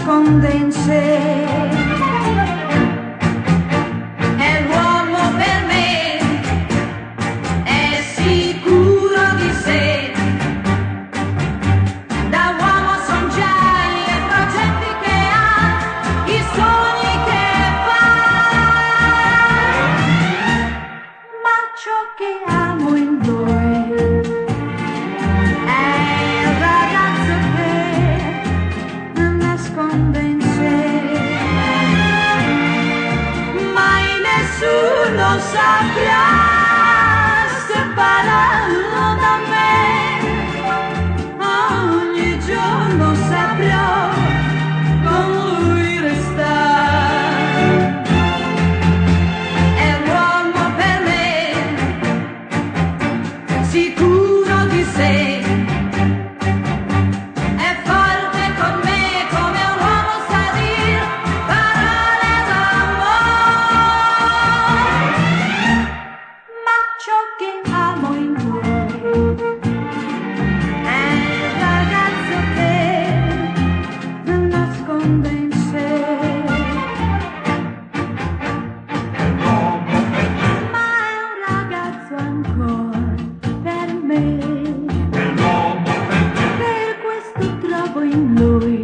nasconde in sé. È l'uomo per me, è sicuro di sé. Da uomo son già i progetti che ha, i sogni che fa. Ma ciò che amo in lui è il ragazzo che nasconde in sé. Mai nessuno saprà separarlo da me. Ogni giorno saprò con lui restare. È l'uomo per me, sicuro di sé. È forte con me come un uomo sa dir parole d'amore. Ma ciò che amo in lui è il ragazzo che nasconde in sé. Ma è un ragazzo ancora per me. Per questo trovo in lui